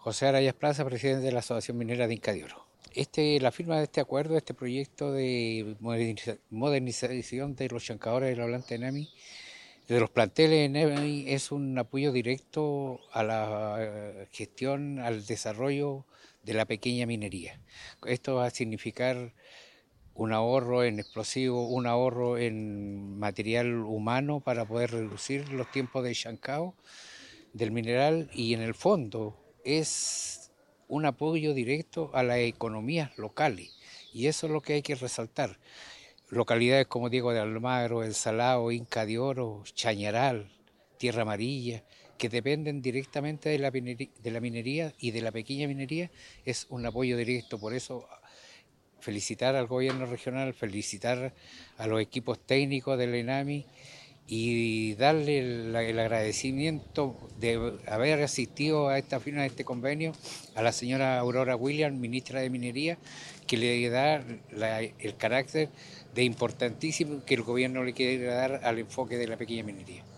José Arayas Plaza, presidente de la Asociación Minera de Inca de Oro. La firma de este acuerdo, este proyecto de modernización de los chancadores de la planta de Nami, de los planteles de Nami, es un apoyo directo a la gestión, al desarrollo de la pequeña minería. Esto va a significar un ahorro en explosivos, un ahorro en material humano para poder reducir los tiempos de chancado del mineral y en el fondo es un apoyo directo a las economías locales y eso es lo que hay que resaltar. Localidades como Diego de Almagro, El Salado, Inca de Oro, Chañaral, Tierra Amarilla, que dependen directamente de la minería y de la pequeña minería, es un apoyo directo. Por eso felicitar al gobierno regional, felicitar a los equipos técnicos del ENAMI y darle el agradecimiento de haber asistido a esta firma de este convenio a la señora Aurora Williams, ministra de Minería, que le da el carácter de importantísimo que el gobierno le quiere dar al enfoque de la pequeña minería.